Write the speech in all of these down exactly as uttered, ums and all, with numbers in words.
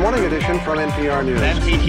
morning edition from N P R News.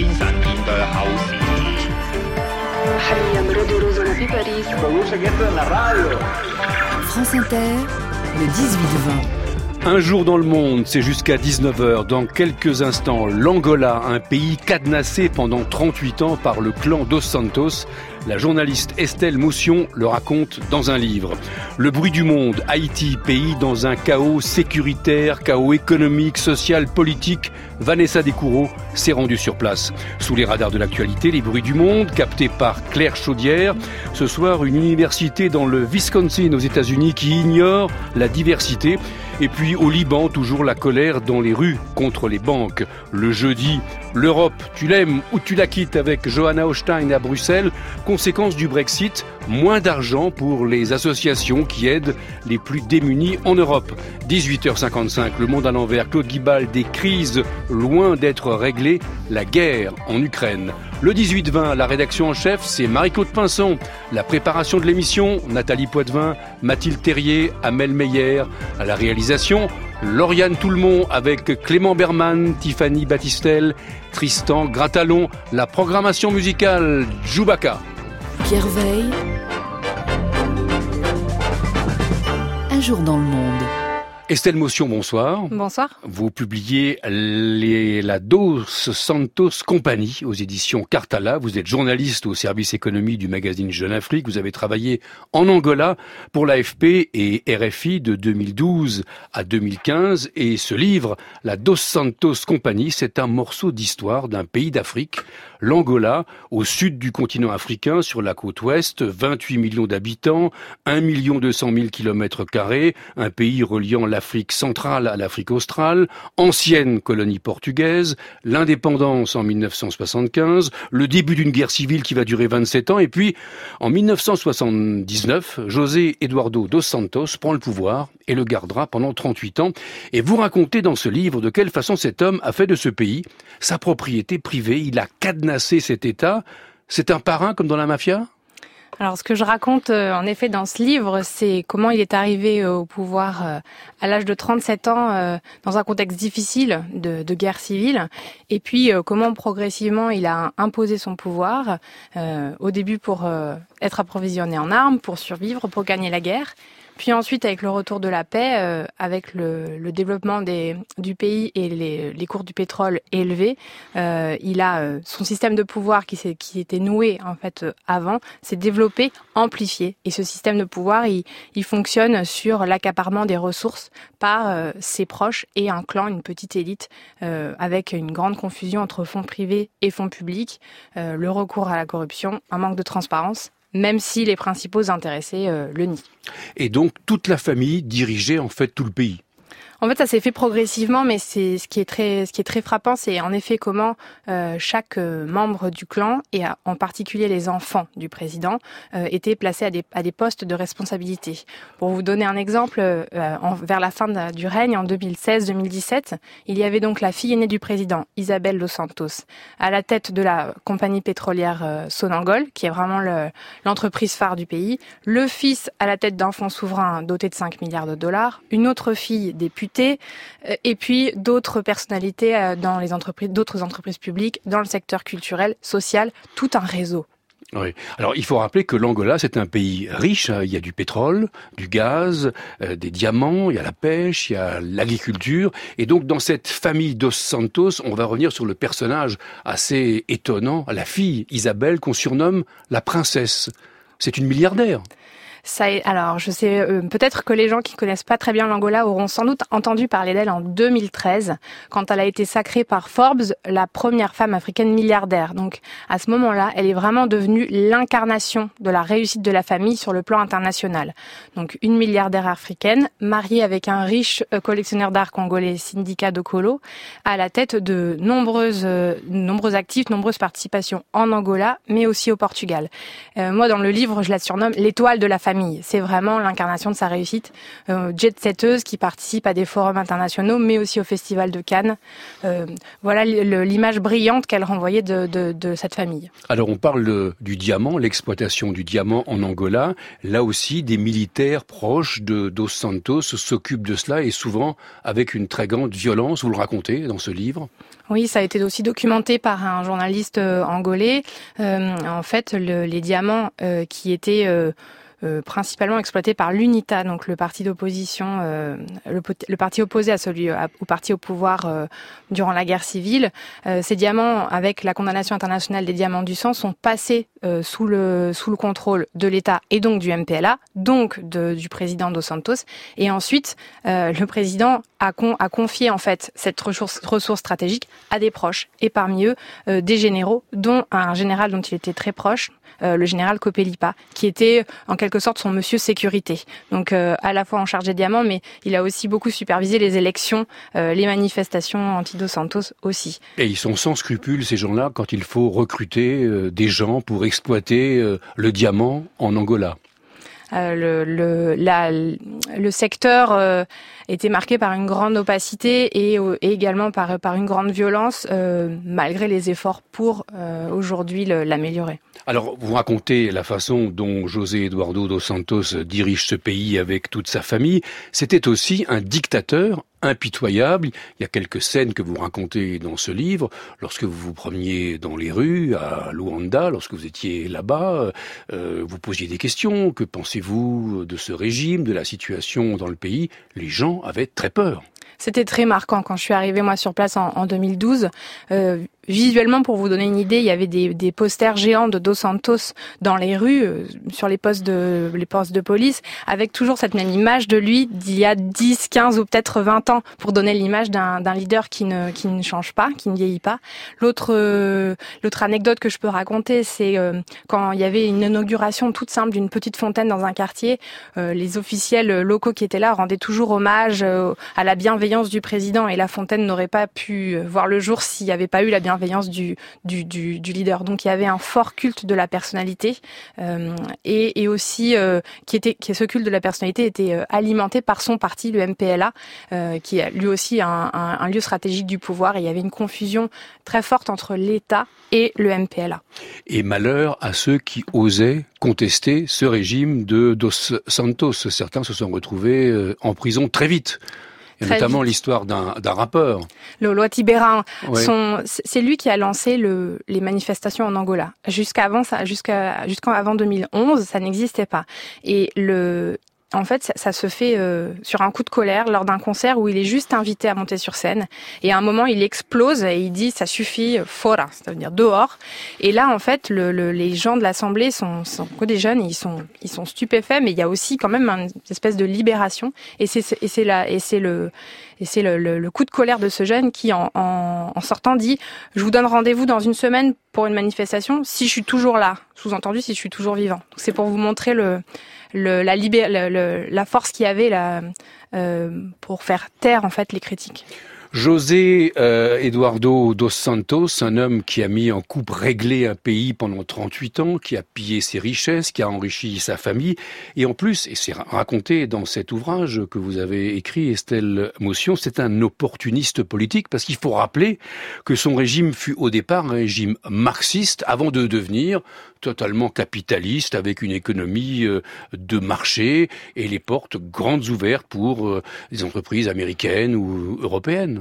France Inter, le dix-huit vingt. Un jour dans le monde, c'est jusqu'à dix-neuf heures. Dans quelques instants, l'Angola, un pays cadenassé pendant trente-huit ans par le clan Dos Santos. La journaliste Estelle Motion le raconte dans un livre. Le bruit du monde, Haïti, pays dans un chaos sécuritaire, chaos économique, social, politique. Vanessa Descoureaux s'est rendue sur place. Sous les radars de l'actualité, les bruits du monde, captés par Claire Chaudière. Ce soir, une université dans le Wisconsin aux États-Unis qui ignore la diversité. Et puis au Liban, toujours la colère dans les rues contre les banques. Le jeudi, l'Europe, tu l'aimes ou tu la quittes avec Johanna Hochstein à Bruxelles. Conséquence du Brexit, moins d'argent pour les associations qui aident les plus démunis en Europe. dix-huit heures cinquante-cinq, Le Monde à l'envers, Claude Guibal, des crises loin d'être réglées, la guerre en Ukraine. Le dix-huit vingt, la rédaction en chef, c'est Marie-Claude Pinson. La préparation de l'émission, Nathalie Poitvin, Mathilde Terrier, Amel Meyer. À la réalisation, Lauriane Toulmont avec Clément Berman, Tiffany Battistel, Tristan Gratalon. La programmation musicale, Djoubaka. Pierre Veille. Un jour dans le monde. Estelle Motion, bonsoir. Bonsoir. Vous publiez les, la Dos Santos Company aux éditions Cartala. Vous êtes journaliste au service économie du magazine Jeune Afrique. Vous avez travaillé en Angola pour l'A F P et R F I de deux mille douze à deux mille quinze. Et ce livre, la Dos Santos Company, c'est un morceau d'histoire d'un pays d'Afrique, l'Angola, au sud du continent africain, sur la côte ouest, vingt-huit millions d'habitants, un million deux cent mille kilomètres carrés, un pays reliant l'Afrique centrale à l'Afrique australe, ancienne colonie portugaise, l'indépendance en mille neuf cent soixante-quinze, le début d'une guerre civile qui va durer vingt-sept ans, et puis en mille neuf cent soixante-dix-neuf, José Eduardo dos Santos prend le pouvoir et le gardera pendant trente-huit ans. Et vous racontez dans ce livre de quelle façon cet homme a fait de ce pays sa propriété privée. Il a cadenassé cet État. C'est un parrain comme dans la mafia ? Alors, ce que je raconte, euh, en effet, dans ce livre, c'est comment il est arrivé au pouvoir euh, à l'âge de trente-sept ans, euh, dans un contexte difficile de, de guerre civile, et puis euh, comment progressivement il a imposé son pouvoir, euh, au début pour euh, être approvisionné en armes, pour survivre, pour gagner la guerre. Puis ensuite, avec le retour de la paix, euh, avec le, le développement des, du pays et les, les cours du pétrole élevés, euh, il a euh, son système de pouvoir qui, s'est, qui était noué en fait euh, avant, s'est développé, amplifié. Et ce système de pouvoir, il, il fonctionne sur l'accaparement des ressources par euh, ses proches et un clan, une petite élite, euh, avec une grande confusion entre fonds privés et fonds publics, euh, le recours à la corruption, un manque de transparence, même si les principaux intéressés euh, le nient. Et donc, toute la famille dirigeait en fait tout le pays. En fait, ça s'est fait progressivement, mais c'est ce qui est très, ce qui est très frappant, c'est en effet comment euh, chaque euh, membre du clan, et en particulier les enfants du président, euh, étaient placés à des, à des postes de responsabilité. Pour vous donner un exemple, euh, en, vers la fin de, du règne, en deux mille seize deux mille dix-sept, il y avait donc la fille aînée du président, Isabel dos Santos, à la tête de la compagnie pétrolière euh, Sonangol, qui est vraiment le, l'entreprise phare du pays, le fils à la tête d'un fonds souverain doté de cinq milliards de dollars, une autre fille députée, et puis d'autres personnalités dans les entreprises, d'autres entreprises publiques, dans le secteur culturel, social, tout un réseau. Oui. Alors, il faut rappeler que l'Angola, c'est un pays riche. Il y a du pétrole, du gaz, euh, des diamants, il y a la pêche, il y a l'agriculture. Et donc, dans cette famille dos Santos, on va revenir sur le personnage assez étonnant, la fille Isabelle, qu'on surnomme la princesse. C'est une milliardaire. Ça est, alors, je sais, euh, peut-être que les gens qui connaissent pas très bien l'Angola auront sans doute entendu parler d'elle en deux mille treize, quand elle a été sacrée par Forbes la première femme africaine milliardaire. Donc, à ce moment-là, elle est vraiment devenue l'incarnation de la réussite de la famille sur le plan international. Donc, une milliardaire africaine, mariée avec un riche collectionneur d'art congolais, Sindika Dokolo, à la tête de nombreuses, euh, nombreux actifs, nombreuses participations en Angola, mais aussi au Portugal. Euh, moi, dans le livre, je la surnomme l'étoile de la famille. famille. C'est vraiment l'incarnation de sa réussite. Euh, jet-setteuse qui participe à des forums internationaux, mais aussi au Festival de Cannes. Euh, voilà l'image brillante qu'elle renvoyait de, de, de cette famille. Alors on parle du diamant, l'exploitation du diamant en Angola. Là aussi, des militaires proches de Dos Santos s'occupent de cela et souvent avec une très grande violence. Vous le racontez dans ce livre ? Oui, ça a été aussi documenté par un journaliste euh, angolais. Euh, en fait, le, les diamants euh, qui étaient euh, euh, principalement exploités par l'UNITA, donc le parti d'opposition, euh, le, le parti opposé à celui à, au parti au pouvoir euh, durant la guerre civile. Euh, ces diamants, avec la condamnation internationale des diamants du sang, sont passés euh, sous le sous le contrôle de l'État et donc du M P L A, donc de, du président Dos Santos. Et ensuite, euh, le président a, con, a confié en fait cette ressource, ressource stratégique à des proches, et parmi eux euh, des généraux, dont un général dont il était très proche, euh, le général Copelipa, qui était en quelque sorte son monsieur sécurité. Donc euh, à la fois en charge des diamants, mais il a aussi beaucoup supervisé les élections, euh, les manifestations anti-Dos Santos aussi. Et ils sont sans scrupules, ces gens-là, quand il faut recruter euh, des gens pour exploiter euh, le diamant en Angola. Euh, le, le, la, le secteur euh, était marqué par une grande opacité et, et également par, par une grande violence, euh, malgré les efforts pour euh, aujourd'hui le, l'améliorer. Alors, vous racontez la façon dont José Eduardo dos Santos dirige ce pays avec toute sa famille. C'était aussi un dictateur impitoyable. Il y a quelques scènes que vous racontez dans ce livre. Lorsque vous vous promeniez dans les rues à Luanda, lorsque vous étiez là-bas, euh, vous posiez des questions. Que pensez-vous de ce régime, de la situation dans le pays ? Les gens avaient très peur. C'était très marquant quand je suis arrivée moi sur place en, en deux mille douze. Euh, visuellement, pour vous donner une idée, il y avait des, des posters géants de Dos Santos dans les rues, euh, sur les postes de les postes de police, avec toujours cette même image de lui d'il y a dix, quinze ou peut-être vingt ans, pour donner l'image d'un, d'un leader qui ne qui ne change pas, qui ne vieillit pas. L'autre euh, l'autre anecdote que je peux raconter, c'est euh, quand il y avait une inauguration toute simple d'une petite fontaine dans un quartier, euh, les officiels locaux qui étaient là rendaient toujours hommage euh, à la bienveillance du président, et la fontaine n'aurait pas pu voir le jour s'il n'y avait pas eu la bienveillance du, du, du, du leader. Donc il y avait un fort culte de la personnalité euh, et, et aussi euh, qui était, qui ce culte de la personnalité était euh, alimenté par son parti, le M P L A, euh, qui est lui aussi un, un, un lieu stratégique du pouvoir. Et il y avait une confusion très forte entre l'État et le M P L A. Et malheur à ceux qui osaient contester ce régime de Dos Santos. Certains se sont retrouvés en prison très vite. Et Très notamment vite. L'histoire d'un, d'un rappeur. Lolo Tibéra, ouais. son, c'est lui qui a lancé le, les manifestations en Angola. Jusqu'avant ça, jusqu'à, jusqu'avant deux mille onze, ça n'existait pas. Et le, en fait, ça, ça se fait euh, sur un coup de colère lors d'un concert où il est juste invité à monter sur scène. Et à un moment, il explose et il dit « ça suffit, fora », c'est-à-dire dehors. Et là, en fait, le, le, les gens de l'Assemblée sont, sont que des jeunes, ils sont, ils sont stupéfaits, mais il y a aussi quand même une espèce de libération. Et c'est, et c'est là, et c'est le, et c'est le, le, le coup de colère de ce jeune qui, en, en, en sortant, dit « je vous donne rendez-vous dans une semaine pour une manifestation si je suis toujours là ». Sous-entendu, si je suis toujours vivant. Donc, c'est pour vous montrer le Le, la, libé- le, le, la force qu'il y avait là, euh, pour faire taire en fait les critiques. José euh, Eduardo dos Santos, un homme qui a mis en coupe réglée un pays pendant trente-huit ans, qui a pillé ses richesses, qui a enrichi sa famille, et en plus, et c'est raconté dans cet ouvrage que vous avez écrit, Estelle Motion, c'est un opportuniste politique, parce qu'il faut rappeler que son régime fut au départ un régime marxiste, avant de devenir totalement capitaliste, avec une économie de marché et les portes grandes ouvertes pour des entreprises américaines ou européennes.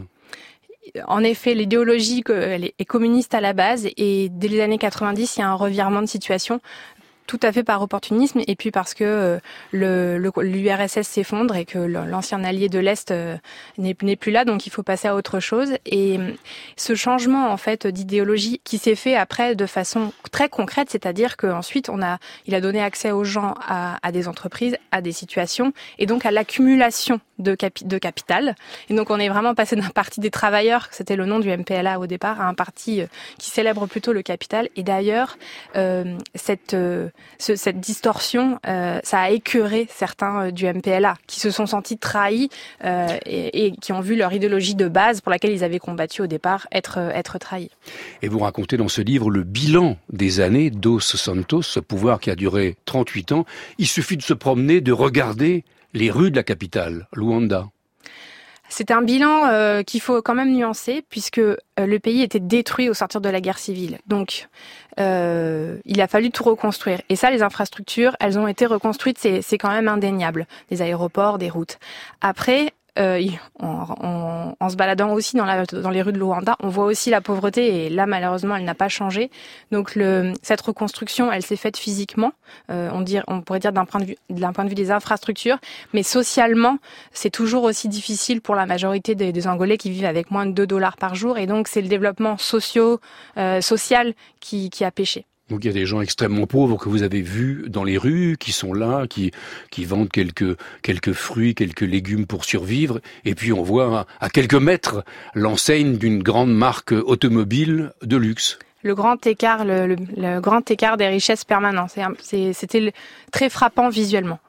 En effet, l'idéologie elle est communiste à la base, et dès les années quatre-vingt-dix, il y a un revirement de situation, tout à fait par opportunisme, et puis parce que le, le, l'U R S S s'effondre et que l'ancien allié de l'Est n'est, n'est plus là, donc il faut passer à autre chose. Et ce changement en fait d'idéologie qui s'est fait après de façon très concrète, c'est-à-dire qu'ensuite on a, il a donné accès aux gens à, à des entreprises, à des situations, et donc à l'accumulation de, capi, de capital. Et donc on est vraiment passé d'un parti des travailleurs, c'était le nom du M P L A au départ, à un parti qui célèbre plutôt le capital. Et d'ailleurs, euh, cette euh, ce, cette distorsion, euh, ça a écœuré certains euh, du M P L A qui se sont sentis trahis euh, et, et qui ont vu leur idéologie de base pour laquelle ils avaient combattu au départ être, être trahis. Et vous racontez dans ce livre le bilan des années dos Santos, ce pouvoir qui a duré trente-huit ans. Il suffit de se promener, de regarder les rues de la capitale, Luanda. C'est un bilan euh, qu'il faut quand même nuancer puisque euh, le pays était détruit au sortir de la guerre civile. Donc, euh, il a fallu tout reconstruire. Et ça, les infrastructures, elles ont été reconstruites, c'est, c'est quand même indéniable. Des aéroports, des routes. Après, euh, en, en, en se baladant aussi dans, la, dans les rues de Luanda, on voit aussi la pauvreté et là, malheureusement, elle n'a pas changé. Donc, le, cette reconstruction, elle s'est faite physiquement, euh, on, dire, on pourrait dire d'un point de vue, d'un point de vue des infrastructures, mais socialement, c'est toujours aussi difficile pour la majorité des, des Angolais qui vivent avec moins de deux dollars par jour. Et donc, c'est le développement socio, euh, social qui, qui a péché. Donc il y a des gens extrêmement pauvres que vous avez vus dans les rues, qui sont là, qui qui vendent quelques quelques fruits, quelques légumes pour survivre. Et puis on voit à, à quelques mètres l'enseigne d'une grande marque automobile de luxe. Le grand écart, le, le, le grand écart des richesses permanent. C'est, c'est, c'était très frappant visuellement.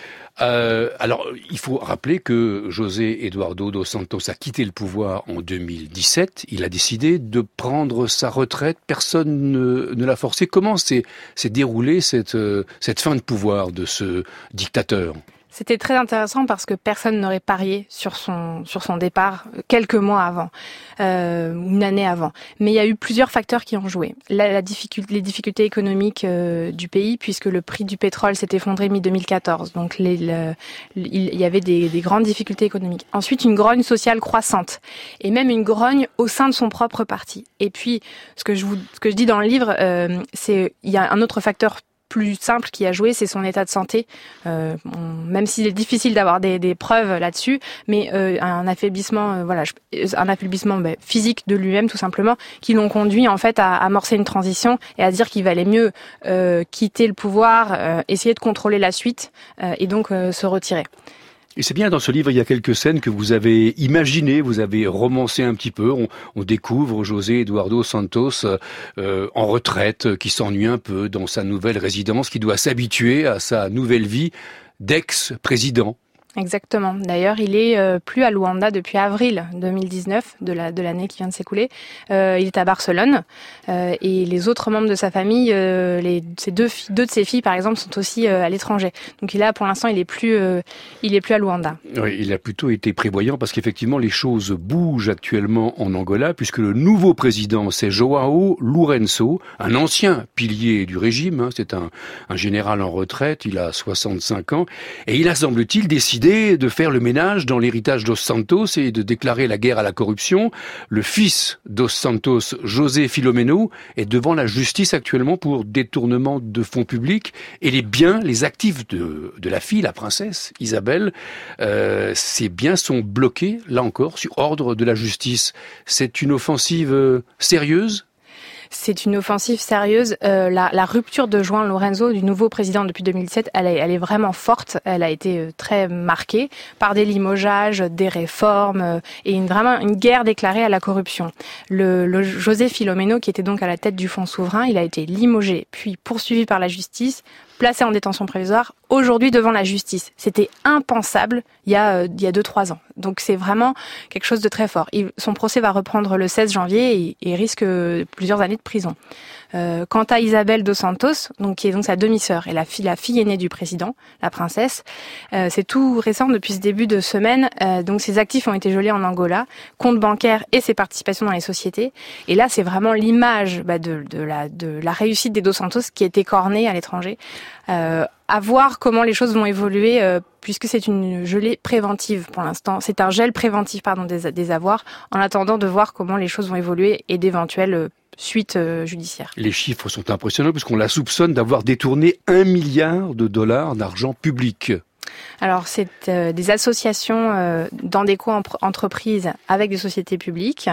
Euh, alors, il faut rappeler que José Eduardo dos Santos a quitté le pouvoir en deux mille dix-sept. Il a décidé de prendre sa retraite. Personne ne, ne l'a forcé. Comment s'est, s'est déroulée cette, cette fin de pouvoir de ce dictateur ? C'était très intéressant parce que personne n'aurait parié sur son sur son départ quelques mois avant, euh, une année avant. Mais il y a eu plusieurs facteurs qui ont joué. La, la difficulté, les difficultés économiques euh, du pays, puisque le prix du pétrole s'est effondré mi deux mille quatorze. Donc les, le, il y avait des, des grandes difficultés économiques. Ensuite, une grogne sociale croissante et même une grogne au sein de son propre parti. Et puis, ce que je vous, ce que je dis dans le livre, euh, c'est il y a un autre facteur plus simple qui a joué, c'est son état de santé. Euh, on, même s'il est difficile d'avoir des, des preuves là-dessus, mais euh, un affaiblissement, euh, voilà, un affaiblissement bah, physique de lui-même tout simplement, qui l'ont conduit en fait à, à amorcer une transition et à dire qu'il valait mieux euh, quitter le pouvoir, euh, essayer de contrôler la suite euh, et donc euh, se retirer. Et c'est bien, dans ce livre, il y a quelques scènes que vous avez imaginées, vous avez romancé un petit peu. On, on découvre José Eduardo Santos euh, en retraite, qui s'ennuie un peu dans sa nouvelle résidence, qui doit s'habituer à sa nouvelle vie d'ex-président. Exactement. D'ailleurs, il est euh, plus à Luanda depuis avril deux mille dix-neuf, de la de l'année qui vient de s'écouler. Euh, il est à Barcelone euh, et les autres membres de sa famille, euh, les ses deux filles, deux de ses filles par exemple, sont aussi euh, à l'étranger. Donc il a pour l'instant, il est plus euh, il est plus à Luanda. Oui, il a plutôt été prévoyant parce qu'effectivement les choses bougent actuellement en Angola puisque le nouveau président c'est João Lourenço, un ancien pilier du régime. Hein, c'est un un général en retraite. Il a soixante-cinq ans et il a semble-t-il décidé de faire le ménage dans l'héritage dos Santos et de déclarer la guerre à la corruption. Le fils dos Santos, José Filomeno, est devant la justice actuellement pour détournement de fonds publics et les biens, les actifs de, de la fille, la princesse Isabelle, euh, ces biens sont bloqués, là encore, sur ordre de la justice. C'est une offensive euh, sérieuse ? C'est une offensive sérieuse. Euh, la, la rupture de João Lourenço, du nouveau président depuis deux mille dix-sept, elle est, elle est vraiment forte. Elle a été très marquée par des limogeages, des réformes euh, et une, vraiment une guerre déclarée à la corruption. Le, le José Filomeno, qui était donc à la tête du Fonds souverain, il a été limogé, puis poursuivi par la justice, placé en détention provisoire, aujourd'hui devant la justice. C'était impensable il y a, euh, il y a deux, trois ans. Donc c'est vraiment quelque chose de très fort. Il, son procès va reprendre le seize janvier et, et risque plusieurs années de prison. Euh, quant à Isabelle dos Santos, donc qui est donc sa demi-sœur et la fille, la fille aînée du président, la princesse, euh, c'est tout récent depuis ce début de semaine. Euh, donc ses actifs ont été gelés en Angola, compte bancaire et ses participations dans les sociétés. Et là, c'est vraiment l'image bah, de, de, la, de la réussite des dos Santos qui est écornée à l'étranger. Euh, à voir comment les choses vont évoluer, euh, puisque c'est une gelée préventive pour l'instant. C'est un gel préventif pardon des, des avoirs, en attendant de voir comment les choses vont évoluer et d'éventuelles euh, suite euh, judiciaire. Les chiffres sont impressionnants puisqu'on la soupçonne d'avoir détourné un milliard de dollars d'argent public. Alors, c'est euh, des associations euh, dans des co-entreprises avec des sociétés publiques.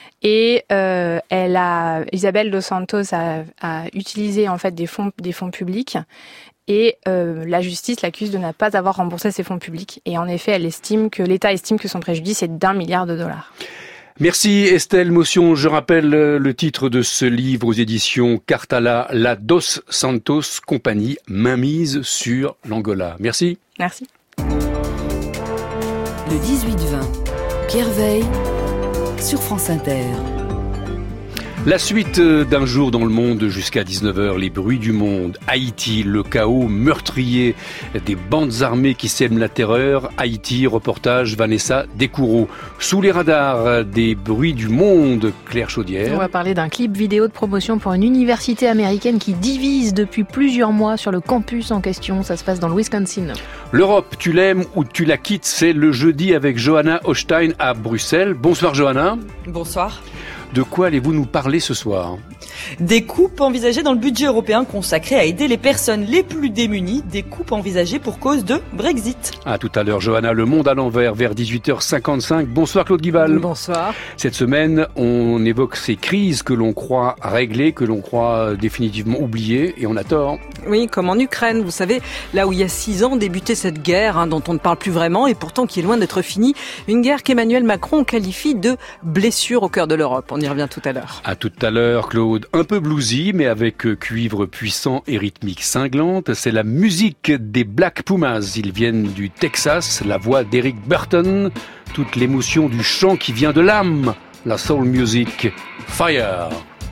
Et euh, elle a, Isabelle dos Santos a, a utilisé en fait des fonds, des fonds publics. Et euh, la justice l'accuse de ne pas avoir remboursé ces fonds publics. Et en effet, elle estime que l'État estime que son préjudice est d'un milliard de dollars. Merci Estelle Motion. Je rappelle le titre de ce livre aux éditions Cartala, La Dos Santos Compagnie, mainmise sur l'Angola. Merci. Merci. Le dix-huit vingt, Pierre Veille, sur France Inter. La suite d'un jour dans le monde jusqu'à dix-neuf heures, les bruits du monde. Haïti, le chaos meurtrier des bandes armées qui sèment la terreur. Haïti, reportage Vanessa Descoureaux. Sous les radars des bruits du monde, Claire Chaudière. On va parler d'un clip vidéo de promotion pour une université américaine qui divise depuis plusieurs mois sur le campus en question. Ça se passe dans le Wisconsin. L'Europe, tu l'aimes ou tu la quittes, c'est le jeudi avec Johanna Hochstein à Bruxelles. Bonsoir Johanna. Bonsoir. De quoi allez-vous nous parler ce soir ? Des coupes envisagées dans le budget européen consacré à aider les personnes les plus démunies. Des coupes envisagées pour cause de Brexit. À tout à l'heure, Johanna, le monde à l'envers vers dix-huit heures cinquante-cinq. Bonsoir Claude Guibal. Bonsoir. Cette semaine, on évoque ces crises que l'on croit réglées, que l'on croit définitivement oubliées, et on a tort. Oui, comme en Ukraine, vous savez, là où il y a six ans débutait cette guerre hein, dont on ne parle plus vraiment et pourtant qui est loin d'être finie. Une guerre qu'Emmanuel Macron qualifie de blessure au cœur de l'Europe. On y revient tout à l'heure. À tout à l'heure, Claude. Un peu bluesy, mais avec cuivre puissant et rythmique cinglante. C'est la musique des Black Pumas. Ils viennent du Texas. La voix d'Eric Burton. Toute l'émotion du chant qui vient de l'âme. La soul music. Fire.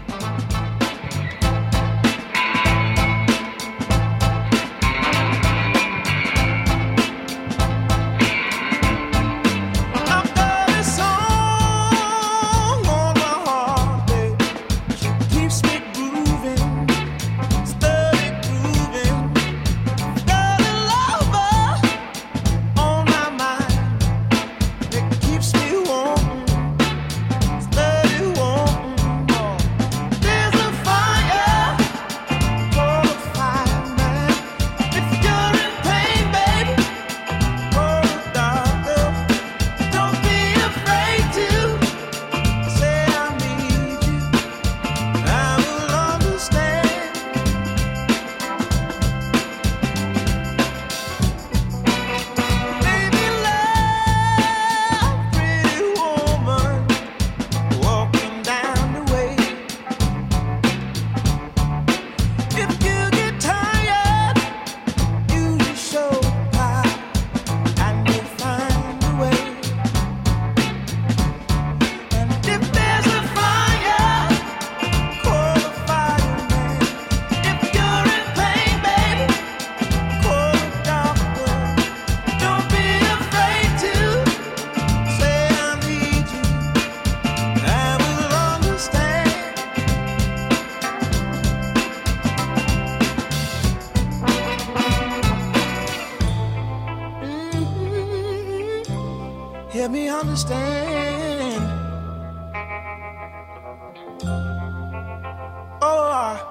Help me understand. Oh, I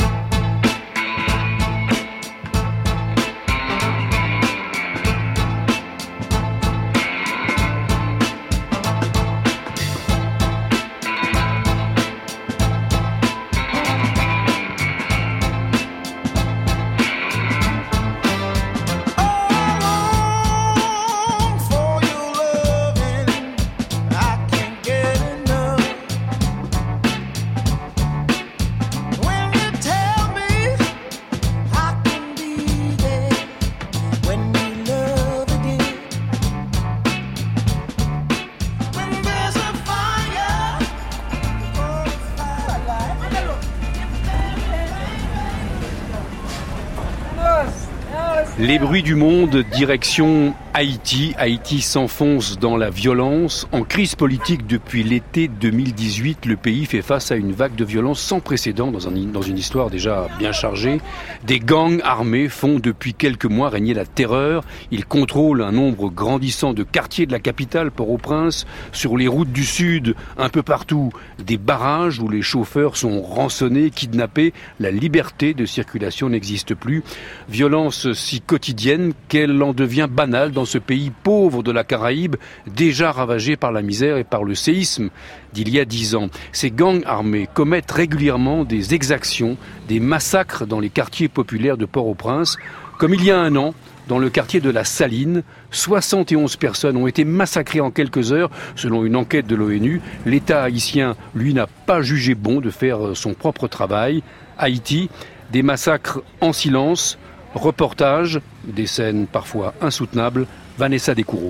Les bruits du monde, direction Haïti. Haïti s'enfonce dans la violence. En crise politique depuis l'été deux mille dix-huit, le pays fait face à une vague de violence sans précédent dans, un, dans une histoire déjà bien chargée. Des gangs armés font depuis quelques mois régner la terreur. Ils contrôlent un nombre grandissant de quartiers de la capitale, Port-au-Prince, sur les routes du sud, un peu partout. Des barrages où les chauffeurs sont rançonnés, kidnappés. La liberté de circulation n'existe plus. Violence si quotidienne qu'elle en devient banale dans ce pays pauvre de la Caraïbe, déjà ravagé par la misère et par le séisme d'il y a dix ans. Ces gangs armés commettent régulièrement des exactions, des massacres dans les quartiers populaires de Port-au-Prince, comme il y a un an, dans le quartier de la Saline. soixante et onze personnes ont été massacrées en quelques heures, selon une enquête de l'ONU. L'État haïtien, lui, n'a pas jugé bon de faire son propre travail. Haïti, des massacres en silence, reportage, des scènes parfois insoutenables. Vanessa Descoureaux.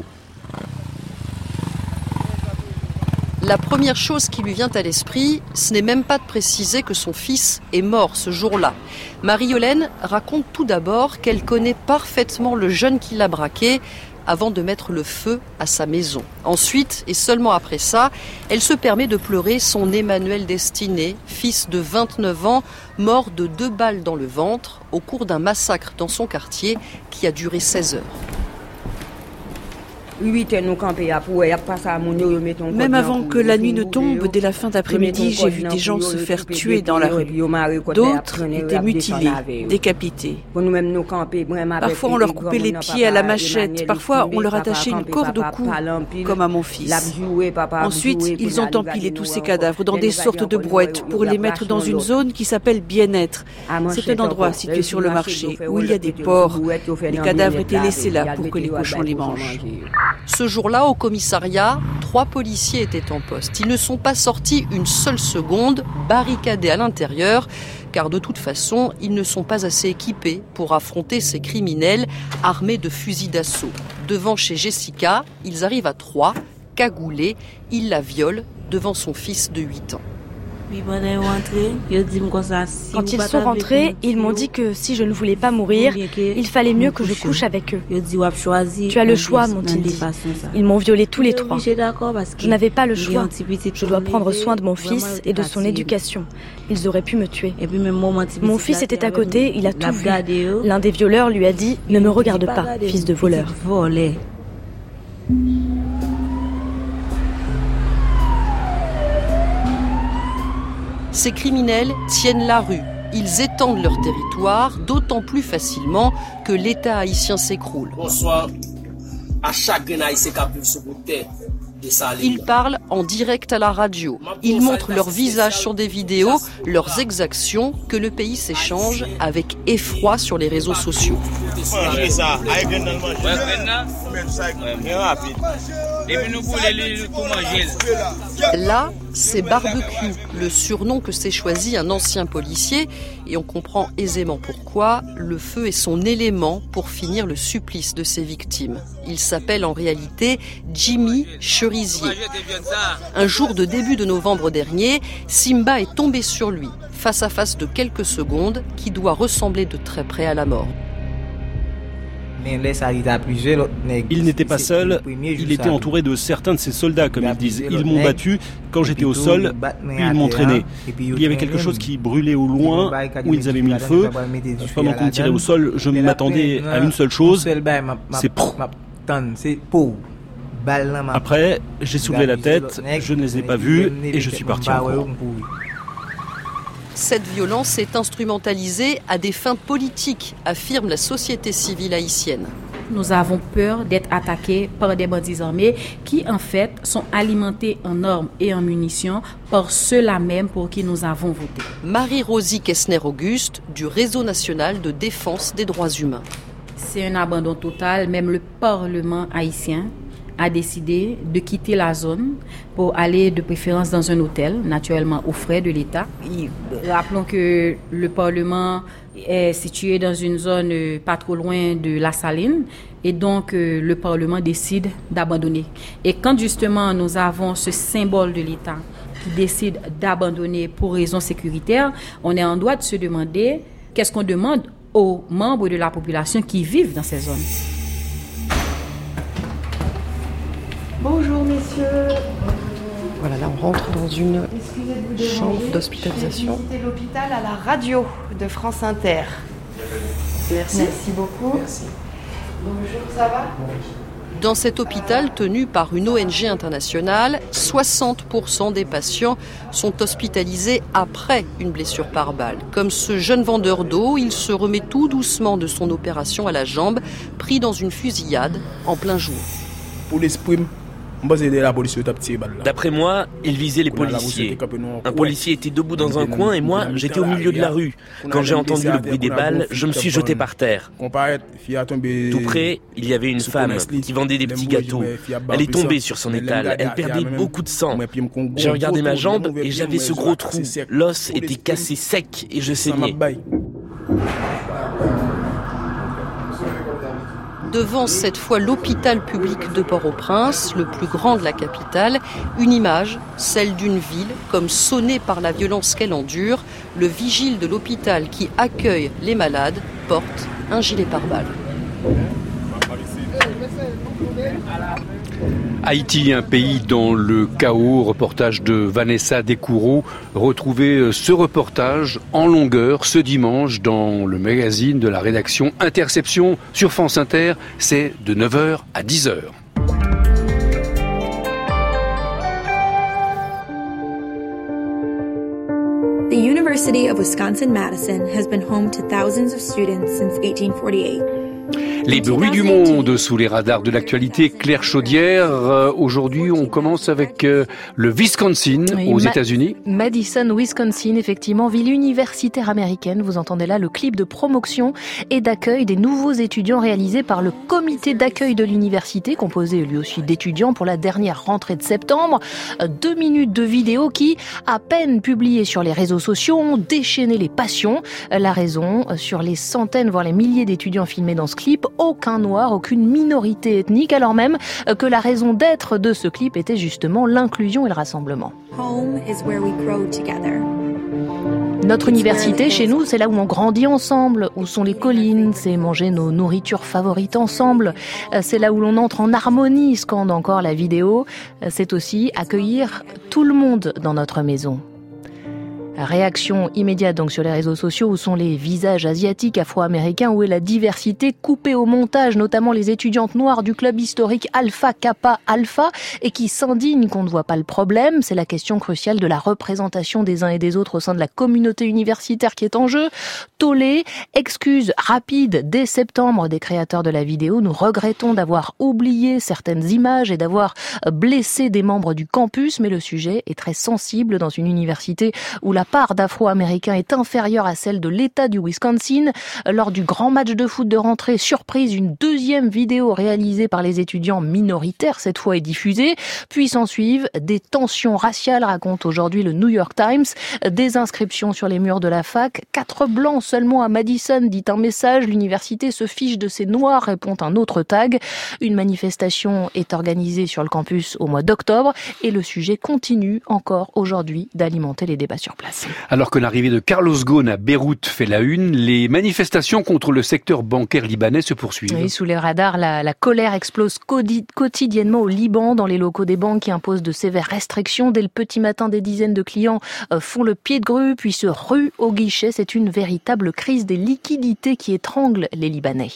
La première chose qui lui vient à l'esprit, ce n'est même pas de préciser que son fils est mort ce jour-là. Marie-Hélène raconte tout d'abord qu'elle connaît parfaitement le jeune qui l'a braqué avant de mettre le feu à sa maison. Ensuite, et seulement après ça, elle se permet de pleurer son Emmanuel Destiné, fils de vingt-neuf ans, mort de deux balles dans le ventre au cours d'un massacre dans son quartier qui a duré seize heures. Même avant que la nuit ne tombe, dès la fin d'après-midi, j'ai vu des gens se faire tuer dans la rue. D'autres étaient mutilés, décapités. Parfois, on leur coupait les pieds à la machette. Parfois, on leur attachait une corde au cou, comme à mon fils. Ensuite, ils ont empilé tous ces cadavres dans des sortes de brouettes pour les mettre dans une zone qui s'appelle Bien-être. C'est un endroit situé sur le marché où il y a des porcs. Les cadavres étaient laissés là pour que les cochons les mangent. Ce jour-là, au commissariat, trois policiers étaient en poste. Ils ne sont pas sortis une seule seconde, barricadés à l'intérieur, car de toute façon, ils ne sont pas assez équipés pour affronter ces criminels armés de fusils d'assaut. Devant chez Jessica, ils arrivent à trois, cagoulés, ils la violent devant son fils de huit ans. Quand ils sont rentrés, ils m'ont dit que si je ne voulais pas mourir, il fallait mieux que je couche avec eux. Tu as le choix, m'ont-ils dit. Ils m'ont violée tous les trois. Je n'avais pas le choix. Je dois prendre soin de mon fils et de son éducation. Ils auraient pu me tuer. Mon fils était à côté, il a tout vu. L'un des violeurs lui a dit « Ne me regarde pas, fils de voleur ». Ces criminels tiennent la rue. Ils étendent leur territoire, d'autant plus facilement que l'État haïtien s'écroule. Bonsoir à chaque haïtien qui a pu se côté. Ils parlent en direct à la radio. Ils montrent leur visage sur des vidéos, leurs exactions que le pays s'échange avec effroi sur les réseaux sociaux. Là, c'est Barbecue, le surnom que s'est choisi un ancien policier, et on comprend aisément pourquoi. Le feu est son élément pour finir le supplice de ses victimes. Il s'appelle en réalité Jimmy Cerisier. Un jour de début de novembre dernier, Simba est tombé sur lui, face à face de quelques secondes, qui doit ressembler de très près à la mort. Il n'était pas seul, il était entouré de certains de ses soldats, comme ils disent. Ils m'ont battu quand j'étais au sol, puis ils m'ont traîné. Il y avait quelque chose qui brûlait au loin, où ils avaient mis le feu. Pendant qu'on me tirait au sol, je m'attendais à une seule chose, c'est prou. Après, j'ai soulevé la tête, je ne les ai pas vus, et je suis parti en courant. Cette violence est instrumentalisée à des fins politiques, affirme la société civile haïtienne. Nous avons peur d'être attaqués par des bandits armés qui, en fait, sont alimentés en armes et en munitions par ceux-là même pour qui nous avons voté. Marie-Rosie Kessner-Auguste, du Réseau national de défense des droits humains. C'est un abandon total, même le Parlement haïtien a décidé de quitter la zone pour aller de préférence dans un hôtel, naturellement aux frais de l'État. Rappelons que le Parlement est situé dans une zone pas trop loin de la Saline et donc le Parlement décide d'abandonner. Et quand justement nous avons ce symbole de l'État qui décide d'abandonner pour raisons sécuritaires, on est en droit de se demander qu'est-ce qu'on demande aux membres de la population qui vivent dans ces zones. Bonjour messieurs. Voilà, là on rentre dans une chambre d'hospitalisation. Visiter l'hôpital à la radio de France Inter. Merci. Merci beaucoup. Merci. Bonjour, ça va? Dans cet hôpital tenu par une O N G internationale, soixante pour cent des patients sont hospitalisés après une blessure par balle. Comme ce jeune vendeur d'eau, il se remet tout doucement de son opération à la jambe, pris dans une fusillade en plein jour. Pour l'esprit, D'après moi, il visait les policiers. Un policier était debout dans un coin et moi, j'étais au milieu de la rue. Quand j'ai entendu le bruit des balles, je me suis jeté par terre. Tout près, il y avait une femme qui vendait des petits gâteaux. Elle est tombée sur son étal. Elle perdait beaucoup de sang. J'ai regardé ma jambe et j'avais ce gros trou. L'os était cassé sec et je saignais. Devant cette fois l'hôpital public de Port-au-Prince, le plus grand de la capitale, une image, celle d'une ville, comme sonnée par la violence qu'elle endure. Le vigile de l'hôpital qui accueille les malades porte un gilet pare-balles. Haïti, un pays dans le chaos, reportage de Vanessa Descoureaux. Retrouvez ce reportage en longueur ce dimanche dans le magazine de la rédaction Interception sur France Inter. C'est de neuf heures à dix heures. The University of Wisconsin-Madison has been home to thousands of students since eighteen forty-eight. Les bruits du monde sous les radars de l'actualité. Claire Chaudière, euh, aujourd'hui on commence avec euh, le Wisconsin oui, aux Ma- États-Unis. Madison, Wisconsin, effectivement, ville universitaire américaine. Vous entendez là le clip de promotion et d'accueil des nouveaux étudiants réalisé par le comité d'accueil de l'université, composé lui aussi d'étudiants pour la dernière rentrée de septembre. Deux minutes de vidéo qui, à peine publiées sur les réseaux sociaux, ont déchaîné les passions. La raison, sur les centaines, voire les milliers d'étudiants filmés dans ce clip, aucun noir, aucune minorité ethnique, alors même que la raison d'être de ce clip était justement l'inclusion et le rassemblement. Home is where we grow together. Notre université, chez nous, c'est là où on grandit ensemble, où sont les collines, c'est manger nos nourritures favorites ensemble, c'est là où l'on entre en harmonie, scande encore la vidéo, c'est aussi accueillir tout le monde dans notre maison. Réaction immédiate donc sur les réseaux sociaux où sont les visages asiatiques, afro-américains, où est la diversité coupée au montage, notamment les étudiantes noires du club historique Alpha Kappa Alpha, et qui s'indignent qu'on ne voit pas le problème. C'est la question cruciale de la représentation des uns et des autres au sein de la communauté universitaire qui est en jeu. Tollé, excuse rapide dès septembre des créateurs de la vidéo. Nous regrettons d'avoir oublié certaines images et d'avoir blessé des membres du campus, mais le sujet est très sensible dans une université où la part d'Afro-Américains est inférieure à celle de l'État du Wisconsin. Lors du grand match de foot de rentrée, surprise, une deuxième vidéo réalisée par les étudiants minoritaires, cette fois est diffusée. Puis s'en suivent des tensions raciales, raconte aujourd'hui le New York Times. Des inscriptions sur les murs de la fac. Quatre blancs seulement à Madison, dit un message. L'université se fiche de ces noirs, répond un autre tag. Une manifestation est organisée sur le campus au mois d'octobre et le sujet continue encore aujourd'hui d'alimenter les débats sur place. Alors que l'arrivée de Carlos Ghosn à Beyrouth fait la une, les manifestations contre le secteur bancaire libanais se poursuivent. Oui, sous les radars, la, la colère explose quotidiennement au Liban, dans les locaux des banques qui imposent de sévères restrictions. Dès le petit matin, des dizaines de clients font le pied de grue, puis se ruent au guichet. C'est une véritable crise des liquidités qui étrangle les Libanais.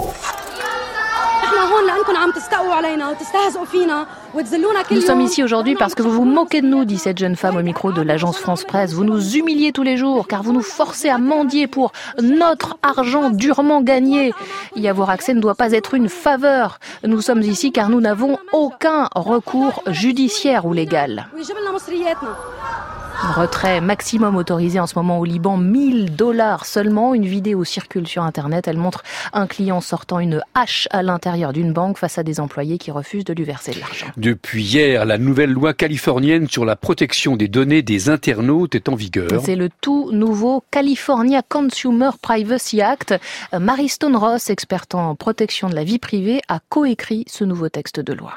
Nous sommes ici aujourd'hui parce que vous vous moquez de nous, dit cette jeune femme au micro de l'agence France Presse. Vous nous humiliez tous les jours car vous nous forcez à mendier pour notre argent durement gagné. Y avoir accès ne doit pas être une faveur. Nous sommes ici car nous n'avons aucun recours judiciaire ou légal. Retrait maximum autorisé en ce moment au Liban, mille dollars seulement. Une vidéo circule sur Internet. Elle montre un client sortant une hache à l'intérieur d'une banque face à des employés qui refusent de lui verser de l'argent. Depuis hier, la nouvelle loi californienne sur la protection des données des internautes est en vigueur. C'est le tout nouveau California Consumer Privacy Act. Mary Stone Ross, experte en protection de la vie privée, a coécrit ce nouveau texte de loi.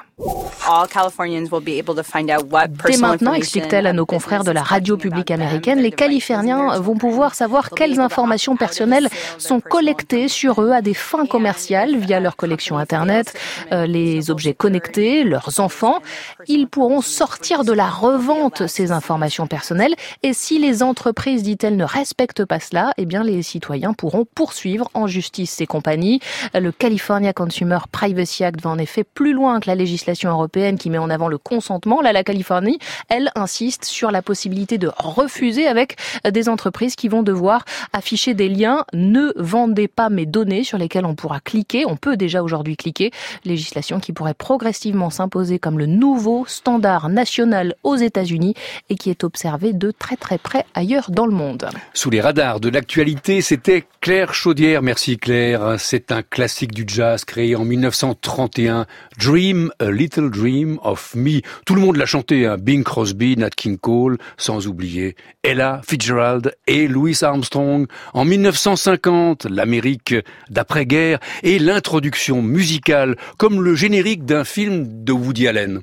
Dès maintenant, explique-t-elle à nos confrères de la radio publique américaine, les Californiens vont pouvoir savoir quelles informations personnelles sont collectées sur eux à des fins commerciales via leur collection Internet, euh, les objets connectés, leurs enfants. Ils pourront sortir de la revente ces informations personnelles et si les entreprises, dit-elle, ne respectent pas cela, eh bien les citoyens pourront poursuivre en justice ces compagnies. Le California Consumer Privacy Act va en effet plus loin que la législation européenne qui met en avant le consentement. Là, la Californie, elle, insiste sur la possibilité possibilité de refuser avec des entreprises qui vont devoir afficher des liens. Ne vendez pas mes données sur lesquelles on pourra cliquer. On peut déjà aujourd'hui cliquer. Législation qui pourrait progressivement s'imposer comme le nouveau standard national aux États-Unis et qui est observé de très très près ailleurs dans le monde. Sous les radars de l'actualité, c'était Claire Chaudière. Merci Claire. C'est un classique du jazz créé en mille neuf cent trente et un. Dream, a little dream of me. Tout le monde l'a chanté, hein. Bing Crosby, Nat King Cole, sans oublier Ella Fitzgerald et Louis Armstrong. En mille neuf cent cinquante, l'Amérique d'après-guerre et l'introduction musicale comme le générique d'un film de Woody Allen.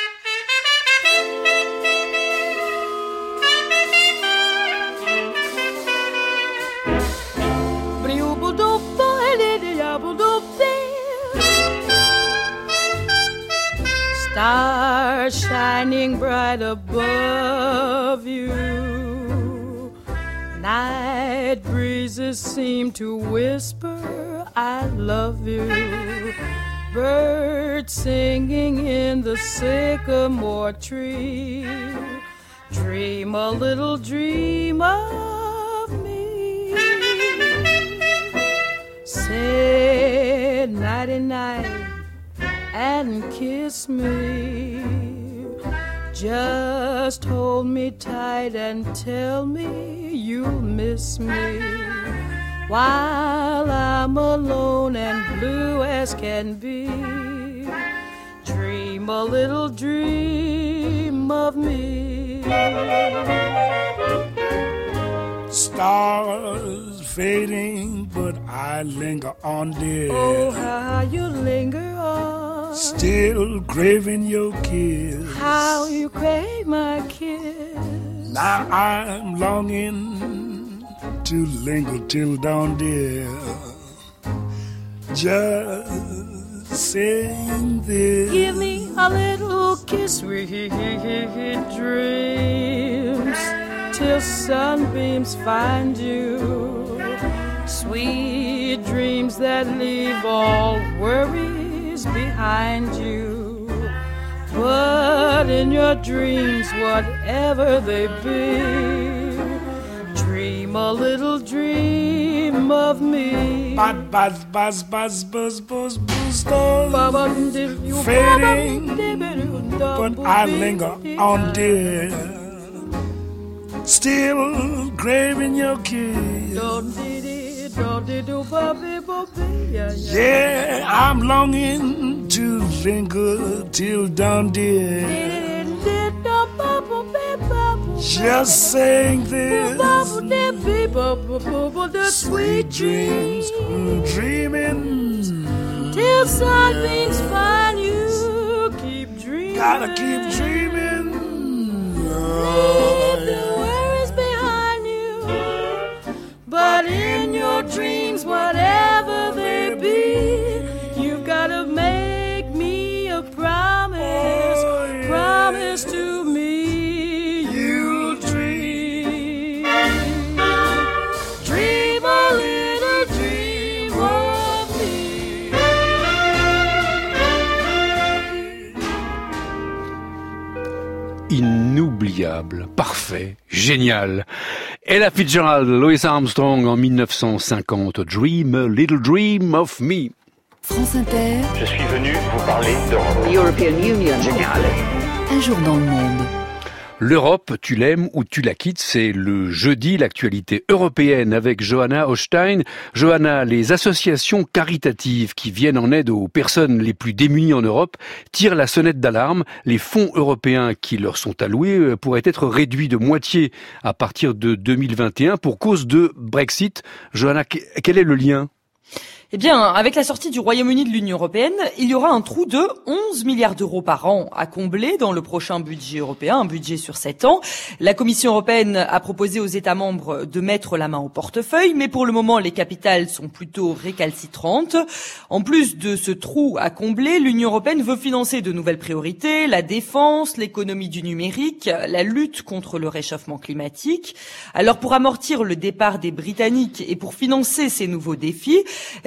Stars shining bright above you. Night breezes seem to whisper, I love you. Birds singing in the sycamore tree. Dream a little dream of me. Say nighty night and kiss me. Just hold me tight and tell me you'll miss me. While I'm alone and blue as can be, dream a little dream of me. Stars fading, but I linger on, dear. Oh, how you linger on. Still craving your kiss. How you crave my kiss. Now I'm longing to linger till dawn, dear. Just saying this. Give me a little kiss, sweet dreams, till sunbeams find you. Sweet dreams that leave all worries behind you. But in your dreams, whatever they be, dream a little dream of me. Buzz, buzz, buzz, buzz, buzz, buzz, buzz, stars fading, but I linger on, dear. Still craving your kiss. Yeah, I'm longing to linger till dawn, dear. Just saying this. Sweet dreams, dreaming till sunbeams find you. Keep dreaming. Gotta keep dreaming. Leave the worries behind you. But in your dreams, whatever they be, you've gotta make me a promise. Oh, yeah. Promise to me you'll dream. Dream a little dream of me. Inoubliable, parfait, génial. Ella Fitzgerald, Louis Armstrong en mille neuf cent cinquante, Dream a Little Dream of Me. France Inter. Je suis venu vous parler d'Europe. The European Union. Général. Un jour dans le monde. L'Europe, tu l'aimes ou tu la quittes, c'est le jeudi, l'actualité européenne avec Johanna Hochstein. Johanna, les associations caritatives qui viennent en aide aux personnes les plus démunies en Europe tirent la sonnette d'alarme. Les fonds européens qui leur sont alloués pourraient être réduits de moitié à partir de deux mille vingt et un pour cause de Brexit. Johanna, quel est le lien ? Eh bien, avec la sortie du Royaume-Uni de l'Union européenne, il y aura un trou de onze milliards d'euros par an à combler dans le prochain budget européen, un budget sur sept ans. La Commission européenne a proposé aux États membres de mettre la main au portefeuille, mais pour le moment, les capitales sont plutôt récalcitrantes. En plus de ce trou à combler, l'Union européenne veut financer de nouvelles priorités, la défense, l'économie du numérique, la lutte contre le réchauffement climatique. Alors, pour amortir le départ des Britanniques et pour financer ces nouveaux défis, elle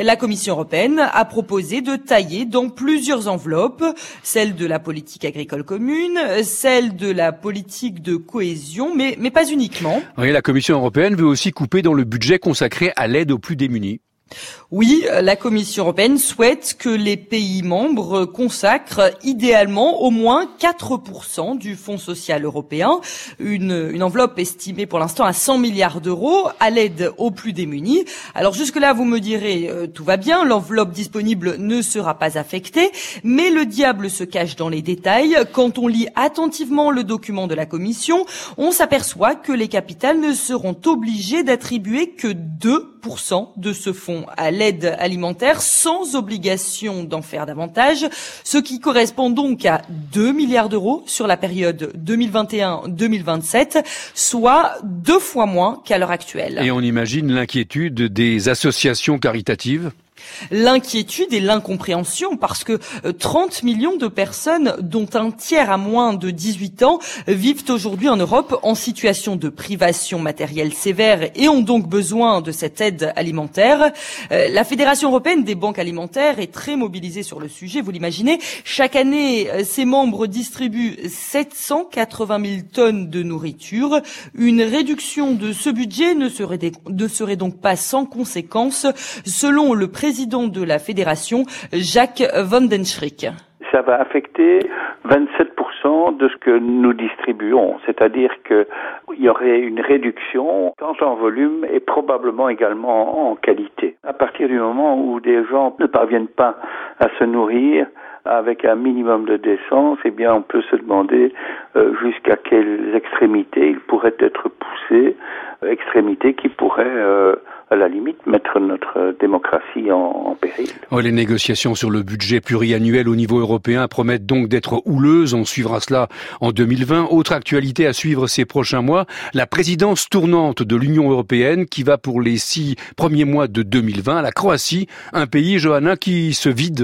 la Commission européenne a proposé de tailler dans plusieurs enveloppes, celle de la politique agricole commune, celle de la politique de cohésion, mais, mais pas uniquement. Oui, la Commission européenne veut aussi couper dans le budget consacré à l'aide aux plus démunis. Oui, la Commission européenne souhaite que les pays membres consacrent idéalement au moins quatre pour cent du Fonds social européen, une, une enveloppe estimée pour l'instant à cent milliards d'euros à l'aide aux plus démunis. Alors jusque-là, vous me direz, euh, tout va bien, l'enveloppe disponible ne sera pas affectée, mais le diable se cache dans les détails. Quand on lit attentivement le document de la Commission, on s'aperçoit que les capitales ne seront obligées d'attribuer que deux pour cent de ce fonds à l'aide alimentaire sans obligation d'en faire davantage, ce qui correspond donc à deux milliards d'euros sur la période deux mille vingt et un deux mille vingt-sept, soit deux fois moins qu'à l'heure actuelle. Et on imagine l'inquiétude des associations caritatives ? L'inquiétude et l'incompréhension parce que trente millions de personnes, dont un tiers à moins de dix-huit ans, vivent aujourd'hui en Europe en situation de privation matérielle sévère et ont donc besoin de cette aide alimentaire. La Fédération européenne des banques alimentaires est très mobilisée sur le sujet, vous l'imaginez. Chaque année, ses membres distribuent sept cent quatre-vingt mille tonnes de nourriture. Une réduction de ce budget ne serait, des, ne serait donc pas sans conséquence, selon le président président de la fédération, Jacques van den Schrik. Ça va affecter vingt-sept pour cent de ce que nous distribuons, c'est-à-dire qu'il y aurait une réduction tant en volume et probablement également en qualité. À partir du moment où des gens ne parviennent pas à se nourrir avec un minimum de décence, eh bien on peut se demander euh, jusqu'à quelles extrémités ils pourraient être poussés, euh, extrémités qui pourraient euh, à la limite mettre notre démocratie en, en péril. Oh, les négociations sur le budget pluriannuel au niveau européen promettent donc d'être houleuses. On suivra cela en deux mille vingt. Autre actualité à suivre ces prochains mois, la présidence tournante de l'Union européenne qui va pour les six premiers mois de deux mille vingt. La Croatie, un pays, Johanna, qui se vide.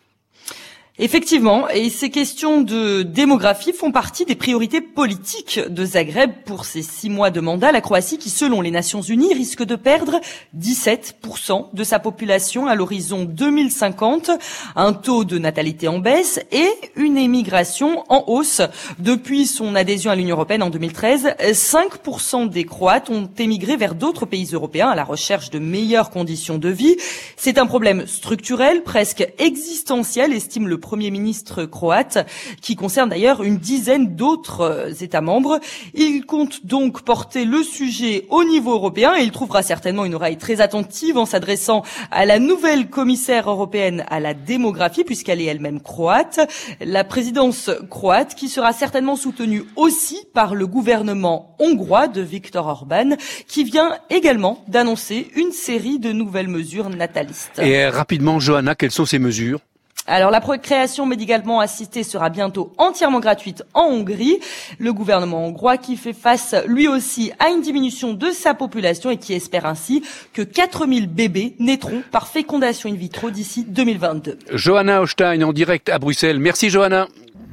Effectivement, et ces questions de démographie font partie des priorités politiques de Zagreb pour ces six mois de mandat. La Croatie qui, selon les Nations Unies, risque de perdre dix-sept pour cent de sa population à l'horizon deux mille cinquante, un taux de natalité en baisse et une émigration en hausse. Depuis son adhésion à l'Union européenne en deux mille treize, cinq pour cent des Croates ont émigré vers d'autres pays européens à la recherche de meilleures conditions de vie. C'est un problème structurel, presque existentiel, estime le Premier ministre croate, qui concerne d'ailleurs une dizaine d'autres États membres. Il compte donc porter le sujet au niveau européen et il trouvera certainement une oreille très attentive en s'adressant à la nouvelle commissaire européenne à la démographie, puisqu'elle est elle-même croate. La présidence croate qui sera certainement soutenue aussi par le gouvernement hongrois de Viktor Orban, qui vient également d'annoncer une série de nouvelles mesures natalistes. Et rapidement, Johanna, quelles sont ces mesures ? Alors, la procréation médicalement assistée sera bientôt entièrement gratuite en Hongrie. Le gouvernement hongrois qui fait face, lui aussi, à une diminution de sa population et qui espère ainsi que quatre mille bébés naîtront par fécondation in vitro d'ici deux mille vingt-deux. Johanna Hochstein en direct à Bruxelles. Merci, Johanna.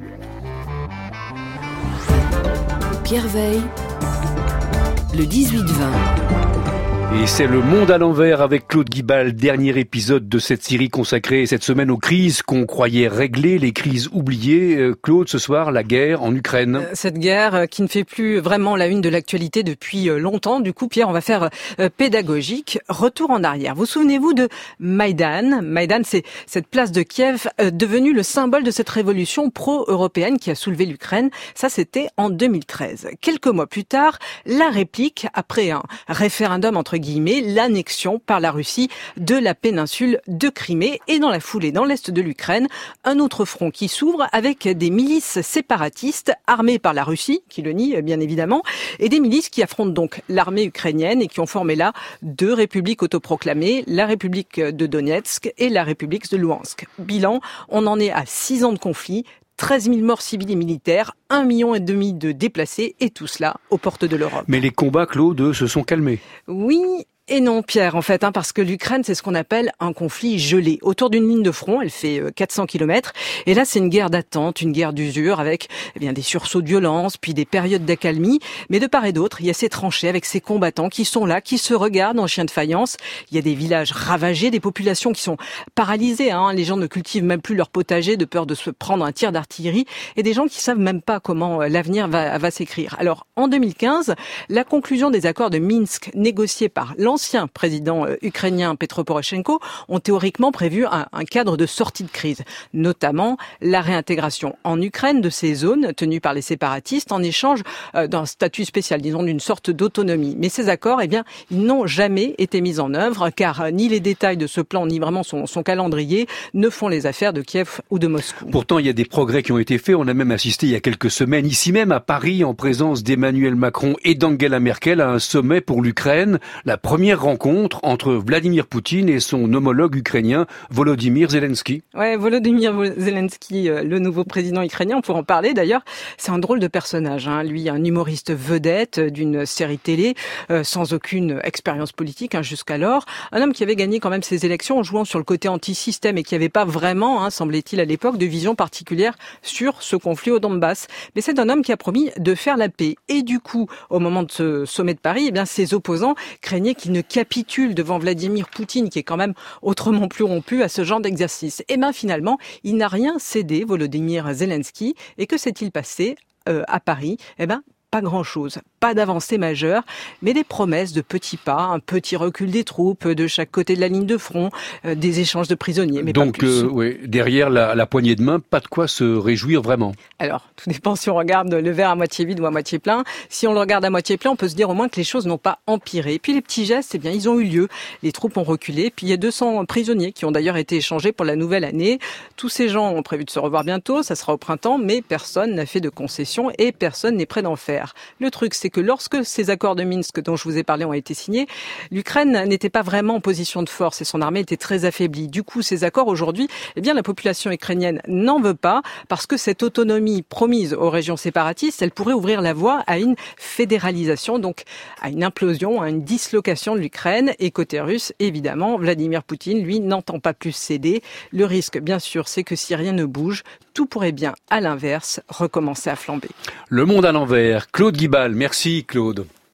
Pierre Veille, le dix-huit vingt. Et c'est Le Monde à l'envers avec Claude Guibal, dernier épisode de cette série consacrée cette semaine aux crises qu'on croyait réglées, les crises oubliées. Claude, ce soir, la guerre en Ukraine. Cette guerre qui ne fait plus vraiment la une de l'actualité depuis longtemps. Du coup, Pierre, on va faire pédagogique. Retour en arrière. Vous souvenez-vous de Maïdan ? Maïdan, c'est cette place de Kiev devenue le symbole de cette révolution pro-européenne qui a soulevé l'Ukraine. Ça, c'était en deux mille treize. Quelques mois plus tard, la réplique, après un référendum entre guillemets, l'annexion par la Russie de la péninsule de Crimée et dans la foulée, dans l'est de l'Ukraine, un autre front qui s'ouvre avec des milices séparatistes armées par la Russie, qui le nie bien évidemment, et des milices qui affrontent donc l'armée ukrainienne et qui ont formé là deux républiques autoproclamées, la République de Donetsk et la République de Louhansk. Bilan, on en est à six ans de conflit, treize mille morts civils et militaires, un million et demi de déplacés, et tout cela aux portes de l'Europe. Mais les combats, Claude, se sont calmés. Oui Et non, Pierre, en fait, hein, parce que l'Ukraine, c'est ce qu'on appelle un conflit gelé. Autour d'une ligne de front, elle fait quatre cents kilomètres. Et là, c'est une guerre d'attente, une guerre d'usure, avec eh bien des sursauts de violence, puis des périodes d'accalmie. Mais de part et d'autre, il y a ces tranchées avec ces combattants qui sont là, qui se regardent en chien de faïence. Il y a des villages ravagés, des populations qui sont paralysées. Hein. Les gens ne cultivent même plus leur potager de peur de se prendre un tir d'artillerie. Et des gens qui savent même pas comment l'avenir va, va s'écrire. Alors, en deux mille quinze, la conclusion des accords de Minsk négociés par l'ancien L'ancien président ukrainien Petro Poroshenko ont théoriquement prévu un, un cadre de sortie de crise, notamment la réintégration en Ukraine de ces zones tenues par les séparatistes en échange euh, d'un statut spécial, disons d'une sorte d'autonomie. Mais ces accords, eh bien, ils n'ont jamais été mis en œuvre car euh, ni les détails de ce plan ni vraiment son, son calendrier ne font les affaires de Kiev ou de Moscou. Pourtant, il y a des progrès qui ont été faits. On a même assisté il y a quelques semaines, ici même à Paris, en présence d'Emmanuel Macron et d'Angela Merkel, à un sommet pour l'Ukraine. La première rencontre entre Vladimir Poutine et son homologue ukrainien Volodymyr Zelensky. Ouais, Volodymyr Zelensky, le nouveau président ukrainien, on pourra en parler d'ailleurs. C'est un drôle de personnage, hein. Lui, un humoriste vedette d'une série télé, euh, sans aucune expérience politique hein, jusqu'alors. Un homme qui avait gagné quand même ses élections en jouant sur le côté anti-système et qui n'avait pas vraiment, hein, semblait-il à l'époque, de vision particulière sur ce conflit au Donbass. Mais c'est un homme qui a promis de faire la paix. Et du coup, au moment de ce sommet de Paris, eh bien, ses opposants craignaient qu'il ne capitule devant Vladimir Poutine, qui est quand même autrement plus rompu à ce genre d'exercice. Et bien finalement, il n'a rien cédé, Volodymyr Zelensky. Et que s'est-il passé euh, à Paris ? Eh ben, pas grand-chose, pas d'avancée majeure, mais des promesses de petits pas, un petit recul des troupes de chaque côté de la ligne de front, euh, des échanges de prisonniers, mais Donc, pas plus. Euh, ouais, derrière la, la poignée de main, pas de quoi se réjouir vraiment. Alors, tout dépend si on regarde le verre à moitié vide ou à moitié plein. Si on le regarde à moitié plein, on peut se dire au moins que les choses n'ont pas empiré. Et puis les petits gestes, eh bien, ils ont eu lieu. Les troupes ont reculé, puis il y a deux cents prisonniers qui ont d'ailleurs été échangés pour la nouvelle année. Tous ces gens ont prévu de se revoir bientôt, ça sera au printemps, mais personne n'a fait de concessions et personne n'est prêt d'en faire. Le truc, c'est que lorsque ces accords de Minsk dont je vous ai parlé ont été signés, l'Ukraine n'était pas vraiment en position de force et son armée était très affaiblie. Du coup, ces accords aujourd'hui, eh bien, la population ukrainienne n'en veut pas parce que cette autonomie promise aux régions séparatistes, elle pourrait ouvrir la voie à une fédéralisation, donc à une implosion, à une dislocation de l'Ukraine. Et côté russe, évidemment, Vladimir Poutine, lui, n'entend pas plus céder. Le risque, bien sûr, c'est que si rien ne bouge, tout pourrait bien, à l'inverse, recommencer à flamber. Le monde à l'envers. Claude Guibal. Merci Claude.